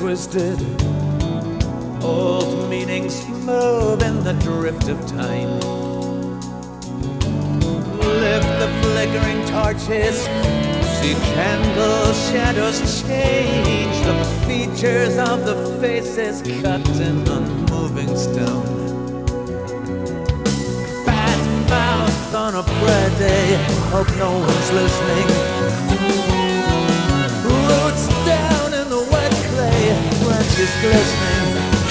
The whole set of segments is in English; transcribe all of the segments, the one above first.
twisted, old meanings move in the drift of time. Lift the flickering torches, see candle shadows change the features of the faces cut in unmoving stone. Bad mouth on a prayer day, hope no one's listening. Roots down in the wet clay, branches glistening.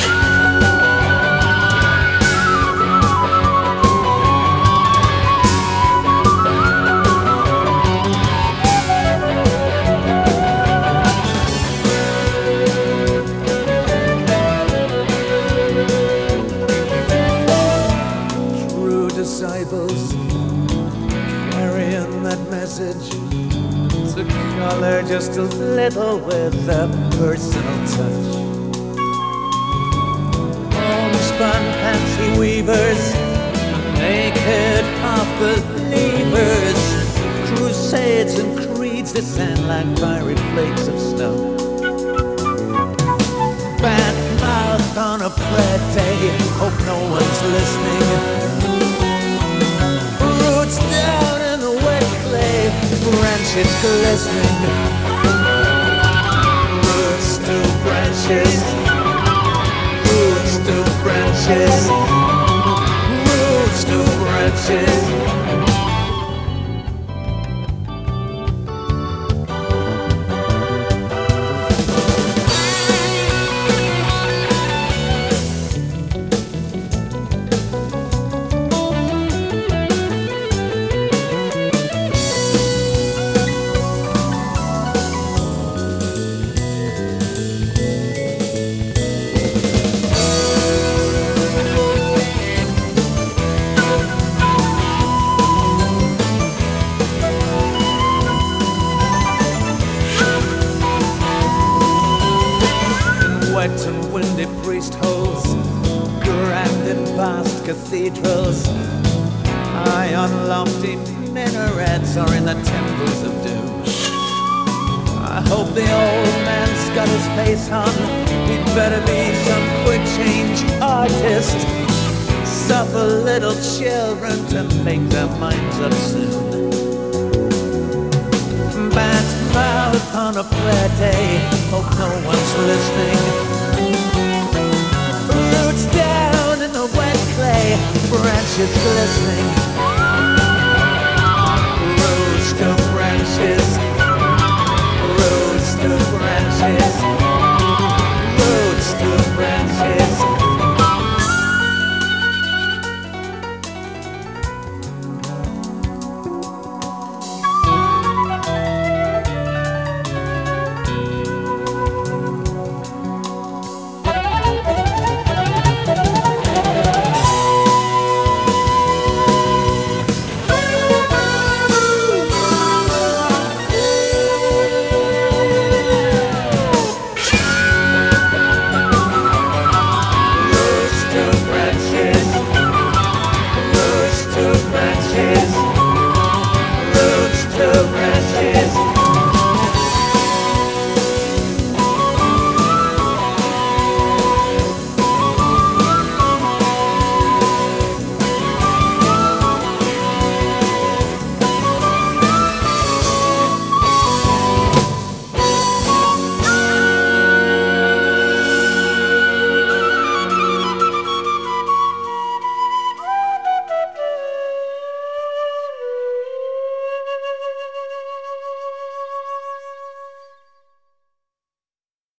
Disciples carrying that message to color just a little with a personal touch. Homespun fancy weavers, naked half-believers, crusades and creeds descend like fiery flakes of snow. Bad mouth on a prayer day, hope no one's listening. Down in the wet clay, branches glistening. Roots to branches, roots to branches, roots to branches. Wet and windy priest holes, grand and vast cathedrals, high on lofty minarets or in the temples of doom. I hope the old man's got his face on, he'd better be some quick change artist. Suffer little children to make their minds up soon. Bad mouth on a prayer day, hope no one's listening. Roots down in the wet clay, branches glistening.